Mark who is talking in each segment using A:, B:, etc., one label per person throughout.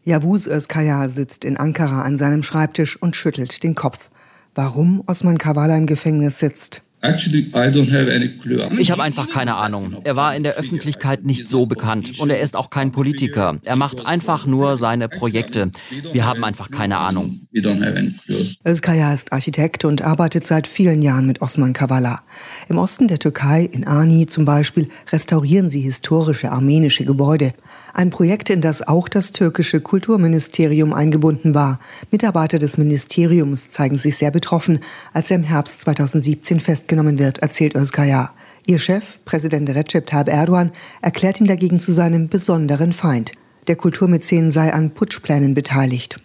A: Yavuz Özkaya sitzt in Ankara an seinem Schreibtisch und schüttelt den Kopf. Warum Osman Kavala im Gefängnis sitzt?
B: Ich habe einfach keine Ahnung. Er war in der Öffentlichkeit nicht so bekannt und er ist auch kein Politiker. Er macht einfach nur seine Projekte. Wir haben einfach keine Ahnung.
A: Özkaya ist Architekt und arbeitet seit vielen Jahren mit Osman Kavala. Im Osten der Türkei, in Ani zum Beispiel, restaurieren sie historische armenische Gebäude. Ein Projekt, in das auch das türkische Kulturministerium eingebunden war. Mitarbeiter des Ministeriums zeigen sich sehr betroffen, als er im Herbst 2017 festgenommen wird, erzählt Özkaya. Ihr Chef, Präsident Recep Tayyip Erdogan, erklärt ihn dagegen zu seinem besonderen Feind. Der Kulturmäzen sei an Putschplänen beteiligt.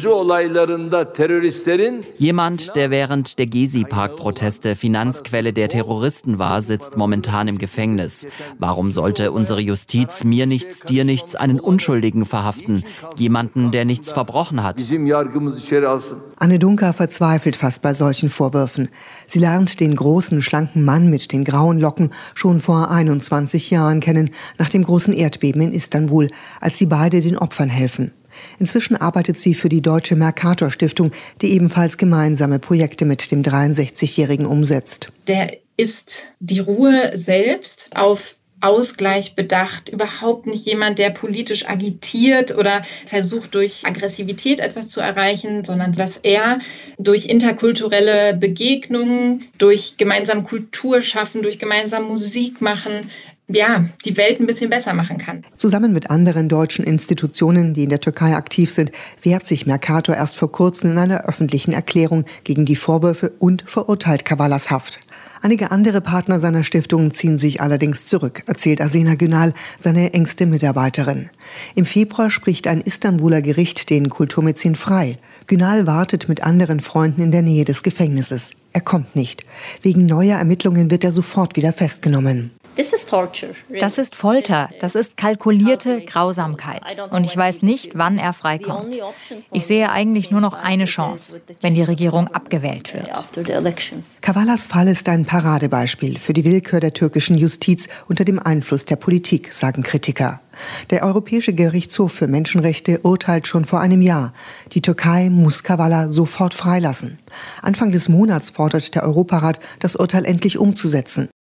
B: Jemand, der während der Gezi-Park-Proteste Finanzquelle der Terroristen war, sitzt momentan im Gefängnis. Warum sollte unsere Justiz mir nichts, dir nichts einen Unschuldigen verhaften? Jemanden, der nichts verbrochen hat.
A: Anne Dunker verzweifelt fast bei solchen Vorwürfen. Sie lernt den großen, schlanken Mann mit den grauen Locken schon vor 21 Jahren kennen, nach dem großen Erdbeben in Istanbul, als sie beide den Opfern helfen. Inzwischen arbeitet sie für die Deutsche Mercator-Stiftung, die ebenfalls gemeinsame Projekte mit dem 63-Jährigen umsetzt.
C: Der ist die Ruhe selbst, auf Ausgleich bedacht, überhaupt nicht jemand, der politisch agitiert oder versucht, durch Aggressivität etwas zu erreichen, sondern dass er durch interkulturelle Begegnungen, durch gemeinsam Kultur schaffen, durch gemeinsam Musik machen, die Welt ein bisschen besser machen kann.
A: Zusammen mit anderen deutschen Institutionen, die in der Türkei aktiv sind, wehrt sich Mercator erst vor kurzem in einer öffentlichen Erklärung gegen die Vorwürfe und verurteilt Kavalas Haft. Einige andere Partner seiner Stiftung ziehen sich allerdings zurück, erzählt Asena Günal, seine engste Mitarbeiterin. Im Februar spricht ein Istanbuler Gericht den Kulturmäzen frei. Günal wartet mit anderen Freunden in der Nähe des Gefängnisses. Er kommt nicht. Wegen neuer Ermittlungen wird er sofort wieder festgenommen.
D: Das ist Folter, das ist kalkulierte Grausamkeit. Und ich weiß nicht, wann er freikommt. Ich sehe eigentlich nur noch eine Chance, wenn die Regierung abgewählt wird.
A: Kavalas Fall ist ein Paradebeispiel für die Willkür der türkischen Justiz unter dem Einfluss der Politik, sagen Kritiker. Der Europäische Gerichtshof für Menschenrechte urteilt schon vor einem Jahr. Die Türkei muss Kavala sofort freilassen. Anfang des Monats fordert der Europarat, das Urteil endlich umzusetzen.